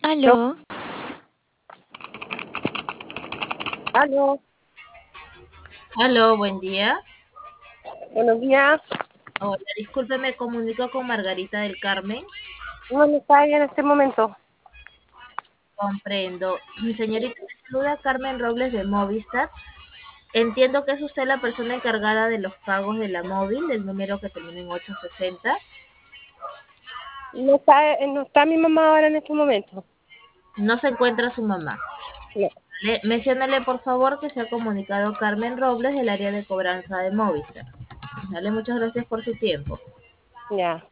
Aló, Aló, aló, aló, buen día. buenos días. Hola, disculpe, me comunico con Margarita del Carmen. ¿Dónde está ella en este momento? Comprendo. Señorita, le saluda Carmen Robles de Movistar. Entiendo que es usted la persona encargada de los pagos de la móvil, del número que termina en 860. No está mi mamá ahora en este momento. No se encuentra su mamá. No, Menciónale, por favor, que se ha comunicado Carmen Robles del área de cobranza de Movistar. Dale, muchas gracias por su tiempo. ya.